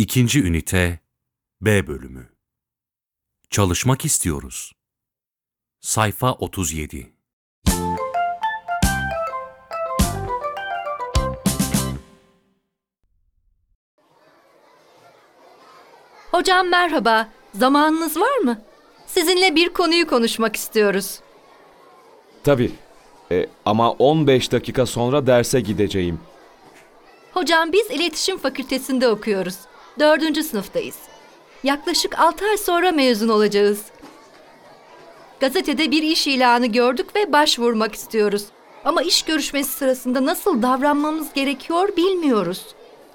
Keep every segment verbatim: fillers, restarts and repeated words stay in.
İkinci ünite B bölümü. Çalışmak istiyoruz. Sayfa otuz yedi. Hocam merhaba, zamanınız var mı? Sizinle bir konuyu konuşmak istiyoruz. Tabii. E, ama on beş dakika sonra derse gideceğim. Hocam biz iletişim fakültesinde okuyoruz. Dördüncü sınıftayız. Yaklaşık altı ay sonra mezun olacağız. Gazetede bir iş ilanı gördük ve başvurmak istiyoruz. Ama iş görüşmesi sırasında nasıl davranmamız gerekiyor bilmiyoruz.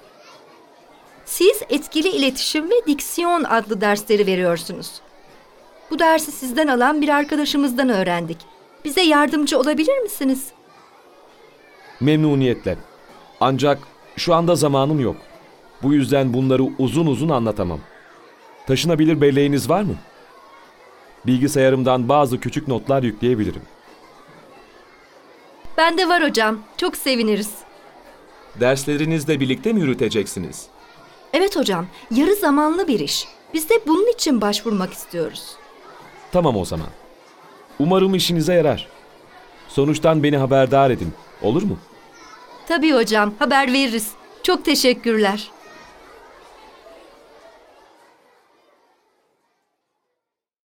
Siz etkili iletişim ve diksiyon adlı dersleri veriyorsunuz. Bu dersi sizden alan bir arkadaşımızdan öğrendik. Bize yardımcı olabilir misiniz? Memnuniyetle. Ancak şu anda zamanım yok. Bu yüzden bunları uzun uzun anlatamam. Taşınabilir belleğiniz var mı? Bilgisayarımdan bazı küçük notlar yükleyebilirim. Bende var hocam. Çok seviniriz. Derslerinizle birlikte mi yürüteceksiniz? Evet hocam. Yarı zamanlı bir iş. Biz de bunun için başvurmak istiyoruz. Tamam o zaman. Umarım işinize yarar. Sonuçtan beni haberdar edin. Olur mu? Tabii hocam. Haber veririz. Çok teşekkürler.